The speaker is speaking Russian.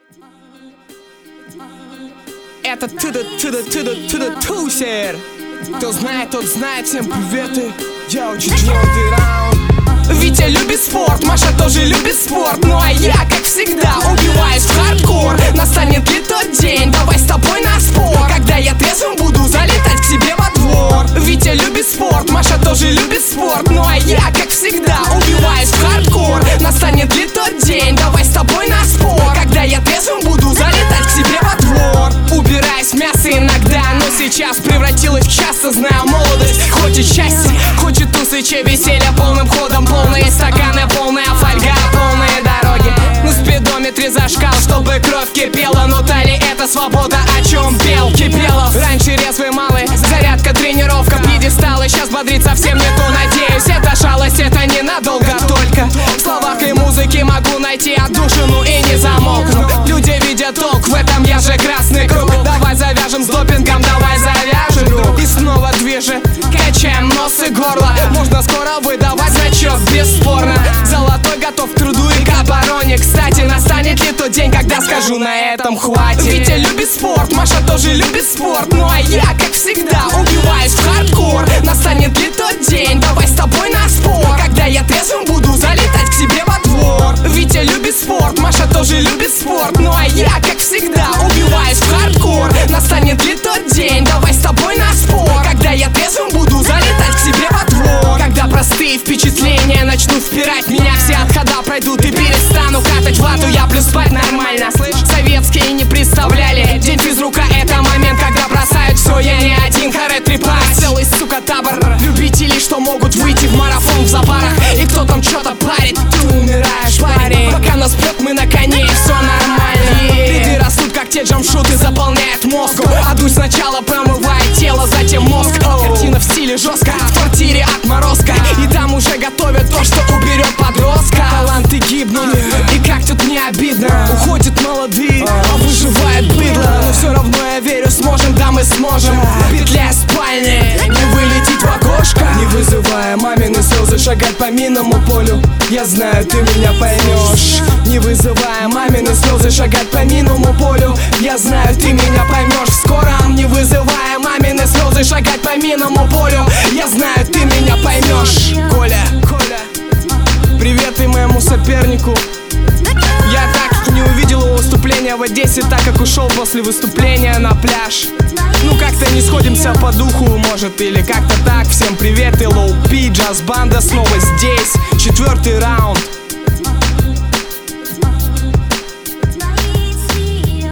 Это тусер. Кто знает, тот знает. Всем привет и я 4-й раунд. Витя любит спорт, Маша тоже любит спорт. Ну а я, как всегда, убиваюсь в хардкор. Настанет ли тот день, давай с тобой на спор. Когда я трезвым буду залетать к себе во двор. Витя любит спорт, Маша тоже любит спорт. Ну а я, как всегда, убиваюсь в хардкор. Настанет ли тот день, давай с тобой на спор. Когда я трезвым буду залетать к себе во двор. Убираюсь мясо иногда, но сейчас превратилась в часто. Знаю, молодость хочет счастья, хочет тусыча, веселья полным ходом. Полные стаканы, полная фольга, полные дороги. На спидометре зашкал, чтобы кровь кипела. Но тали это свобода, о чем пел Кипелов. Раньше резвый малый, зарядка, тренировка, пьедесталы. Сейчас бодрит совсем не то, надеюсь. Это шалость, это ненадолго. Только в словах и музыке могу найти отдушину и не замолкну. Люди видят толк, в этом я же красный круг. Давай завяжем с допингом, давай завяжем друг. И снова движи, качаем нос и горло. Можно скоро выдавать значок, бесспорно. Золотой готов к труду и к обороне. Кстати, настанет ли тот день, когда скажу на этом хватит. Витя любит спорт, Маша тоже любит спорт. Ну а я, как всегда, убиваюсь в хардкор. Настанет ли тот день, давай с тобой на спор. Когда я трезвым буду залетать к себе во двор. Витя любит спорт, Маша тоже любит спорт. Ну а я, как всегда, убиваюсь в хардкор. Настанет ли тот день, давай с тобой на спор. Когда я трезвым буду залетать к себе во двор. Когда простые впечатления начнут впирать меня, все отхода пройдут и перестану катать вату. Я плюс спать нормально. Советские не представляли день физрука, это момент, когда бросают все. Я не один, харе трепать. Целый, сука, табор любителей, что могут выйти в марафон в забарах. И кто там что-то парит, ты умираешь, парень. Пока нас прет, мы на коне, и все нормально. Ряды растут, как те джамшуты, заполняют мозг. Одусь сначала промывает тело, затем мозг. Картина в стиле жестко, в квартире отморозка. И там уже готовят то, что уберет подростка. Таланты гибнут, и как тут не обидно. Уходят молодые, а выживает быдло. Но все равно я верю, сможем, да мы сможем. Петля спальни, не вылетит в окошко. Не вызывая мамины слезы, шагать по минному полю. Я знаю, ты меня поймешь. Не вызывая мамины слезы, шагать по минному полю. Я знаю, ты меня поймешь. Скоро, не вызывая мамины слезы, шагать по минному полю. Я знаю, ты меня поймешь. Коля, привет и моему сопернику. Я так и не увидел его выступления в Одессе, так как ушел после выступления на пляж. Ну как-то не сходимся по духу, может, или как-то так. Всем привет и Low P, джаз-банда снова здесь. 4-й раунд.